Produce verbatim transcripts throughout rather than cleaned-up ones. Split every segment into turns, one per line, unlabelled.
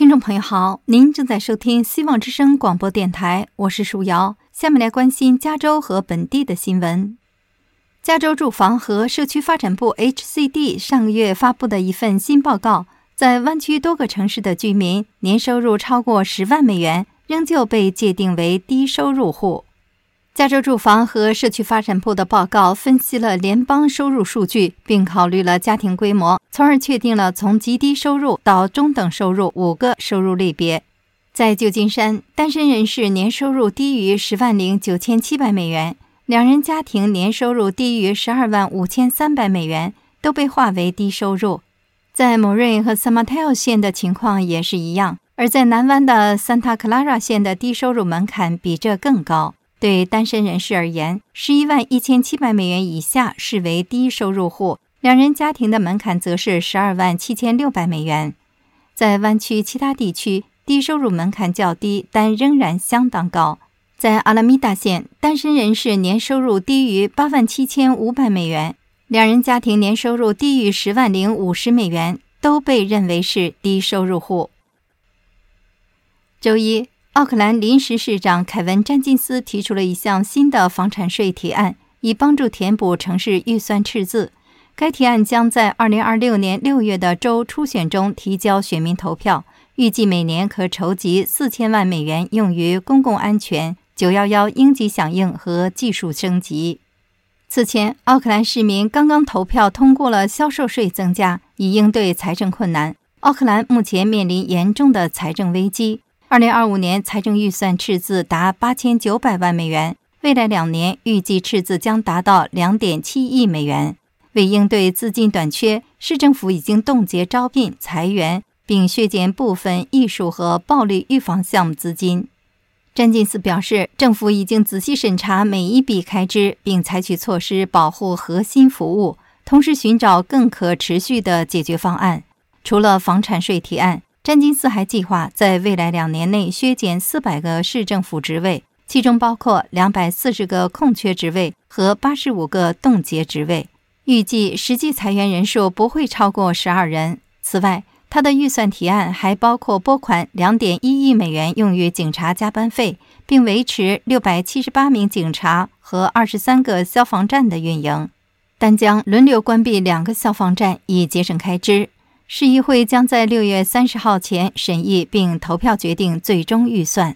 听众朋友好，您正在收听希望之声广播电台，我是舒瑶。下面来关心加州和本地的新闻。加州住房和社区发展部 H C D 上个月发布的一份新报告，在湾区多个城市的居民年收入超过十万美元，仍旧被界定为低收入户。加州住房和社区发展部的报告分析了联邦收入数据，并考虑了家庭规模，从而确定了从极低收入到中等收入五个收入类别。在旧金山，单身人士年收入低于十万零九千七百美元，两人家庭年收入低于十二万五千三百美元，都被划为低收入。在某瑞和萨马泰尔县的情况也是一样，而在南湾的桑塔克拉拉县的低收入门槛比这更高。对单身人士而言，十一万一千七百美元以下视为低收入户，两人家庭的门槛则是十二万七千六百美元。在湾区其他地区，低收入门槛较低，但仍然相当高。在阿拉米达县，单身人士年收入低于八万七千五百美元，两人家庭年收入低于十万零五十美元，都被认为是低收入户。周一，奥克兰临时市长凯文·詹金斯提出了一项新的房产税提案，以帮助填补城市预算赤字。该提案将在二零二六年六月的州初选中提交选民投票，预计每年可筹集四千万美元用于公共安全、九一一应急响应和技术升级。此前，奥克兰市民刚刚投票通过了销售税增加，以应对财政困难。奥克兰目前面临严重的财政危机。二零二五年财政预算赤字达八千九百万美元，未来两年预计赤字将达到两点七亿美元。为应对资金短缺，市政府已经冻结招聘、裁员，并削减部分艺术和暴力预防项目资金。詹金斯表示，政府已经仔细审查每一笔开支，并采取措施保护核心服务，同时寻找更可持续的解决方案。除了房产税提案，詹金斯还计划在未来两年内削减四百个市政府职位，其中包括两百四十个空缺职位和八十五个冻结职位。预计实际裁员人数不会超过十二人。此外，他的预算提案还包括拨款两点一亿美元用于警察加班费，并维持六百七十八名警察和二十三个消防站的运营，但将轮流关闭两个消防站以节省开支。市议会将在六月三十号前审议并投票决定最终预算。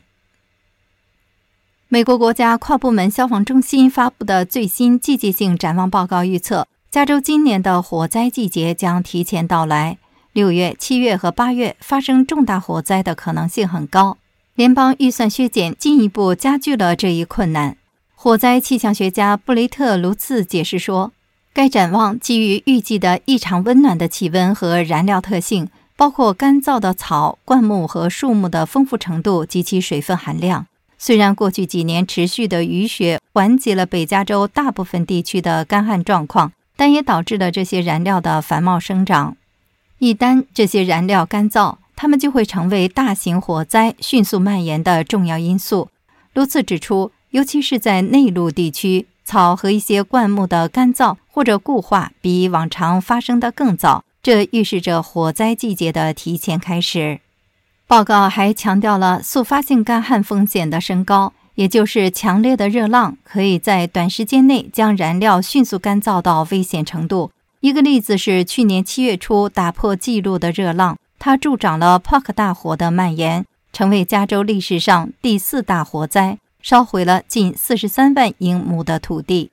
美国国家跨部门消防中心发布的最新季节性展望报告预测，加州今年的火灾季节将提前到来，六月、七月和八月发生重大火灾的可能性很高。联邦预算削减进一步加剧了这一困难。火灾气象学家布雷特·卢茨解释说，该展望基于预计的异常温暖的气温和燃料特性，包括干燥的草、灌木和树木的丰富程度及其水分含量。虽然过去几年持续的雨雪缓解了北加州大部分地区的干旱状况，但也导致了这些燃料的繁茂生长。一旦这些燃料干燥，它们就会成为大型火灾迅速蔓延的重要因素。卢茨指出，尤其是在内陆地区，草和一些灌木的干燥或者固化比往常发生的更早，这预示着火灾季节的提前开始。报告还强调了速发性干旱风险的升高，也就是强烈的热浪可以在短时间内将燃料迅速干燥到危险程度。一个例子是去年七月初打破纪录的热浪，它助长了 Park 大火的蔓延，成为加州历史上第四大火灾，烧毁了近四十三万英亩的土地。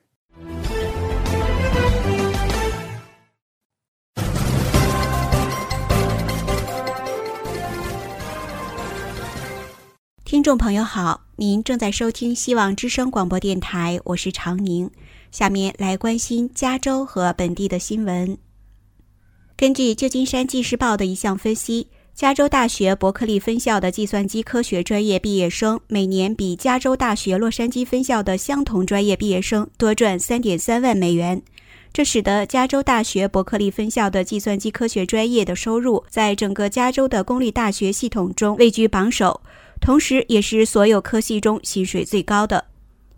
听众朋友好，您正在收听希望之声广播电台，我是常宁。下面来关心加州和本地的新闻。根据旧金山纪事报的一项分析，加州大学伯克利分校的计算机科学专业毕业生每年比加州大学洛杉矶分校的相同专业毕业生多赚 三点三万美元。这使得加州大学伯克利分校的计算机科学专业的收入在整个加州的公立大学系统中位居榜首，同时也是所有科系中薪水最高的。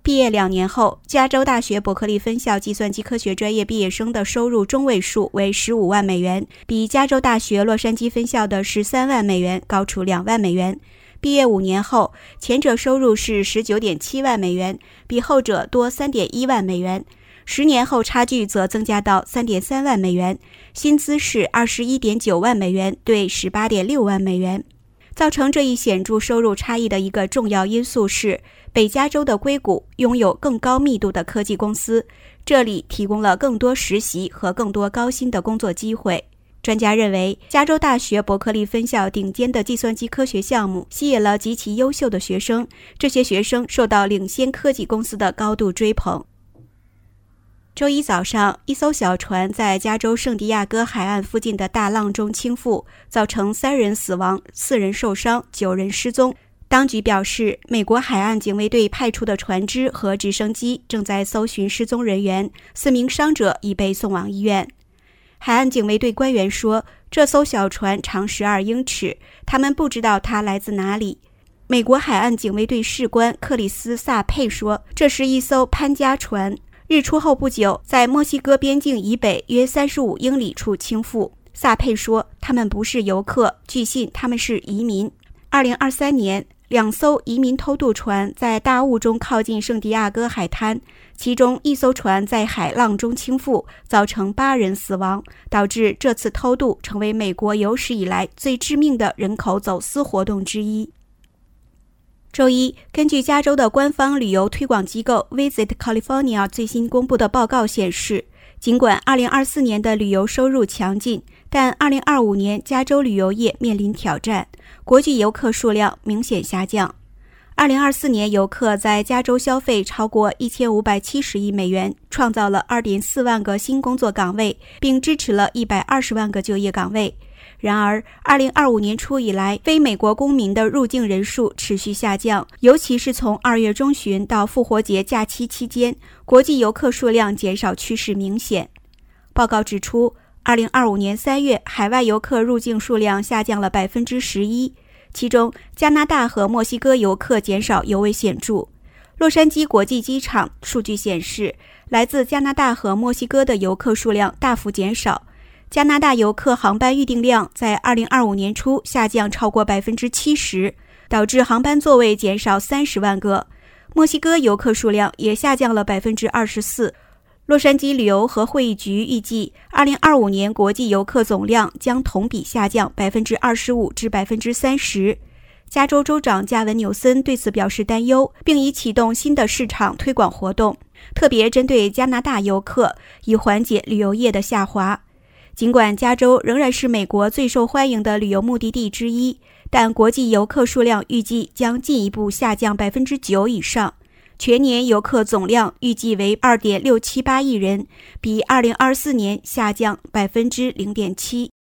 毕业两年后，加州大学伯克利分校计算机科学专业毕业生的收入中位数为十五万美元，比加州大学洛杉矶分校的十三万美元高出两万美元。毕业五年后，前者收入是 十九点七万美元，比后者多 三点一万美元。十年后差距则增加到 三点三万美元，薪资是 二十一点九万美元对 十八点六万美元。造成这一显著收入差异的一个重要因素是，北加州的硅谷拥有更高密度的科技公司，这里提供了更多实习和更多高薪的工作机会。专家认为，加州大学伯克利分校顶尖的计算机科学项目吸引了极其优秀的学生，这些学生受到领先科技公司的高度追捧。周一早上，一艘小船在加州圣地亚哥海岸附近的大浪中倾覆，造成三人死亡、四人受伤、九人失踪。当局表示，美国海岸警卫队派出的船只和直升机正在搜寻失踪人员，四名伤者已被送往医院。海岸警卫队官员说，这艘小船长十二英尺，他们不知道它来自哪里。美国海岸警卫队士官克里斯·萨佩说，这是一艘潘加船。日出后不久，在墨西哥边境以北约三十五英里处倾覆。萨佩说，他们不是游客，据信他们是移民。二零二三年，两艘移民偷渡船在大雾中靠近圣地亚哥海滩，其中一艘船在海浪中倾覆，造成八人死亡，导致这次偷渡成为美国有史以来最致命的人口走私活动之一。周一，根据加州的官方旅游推广机构 Visit California 最新公布的报告显示，尽管二零二四年的旅游收入强劲，但二零二五年加州旅游业面临挑战，国际游客数量明显下降。二零二四年游客在加州消费超过一千五百七十亿美元，创造了 二点四万个新工作岗位，并支持了一百二十万个就业岗位。然而，二零二五年初以来，非美国公民的入境人数持续下降，尤其是从二月中旬到复活节假期期间，国际游客数量减少趋势明显。报告指出，二零二五年三月，海外游客入境数量下降了 百分之十一， 其中加拿大和墨西哥游客减少尤为显著。洛杉矶国际机场数据显示，来自加拿大和墨西哥的游客数量大幅减少。加拿大游客航班预订量在二零二五年初下降超过 百分之七十， 导致航班座位减少三十万个。墨西哥游客数量也下降了 百分之二十四。洛杉矶旅游和会议局预计，二零二五年国际游客总量将同比下降 百分之二十五 至 百分之三十。加州州长加文纽森对此表示担忧，并已启动新的市场推广活动，特别针对加拿大游客，以缓解旅游业的下滑。尽管加州仍然是美国最受欢迎的旅游目的地之一，但国际游客数量预计将进一步下降 百分之九 以上。全年游客总量预计为 二点六七八亿人，比二零二四年下降 百分之零点七。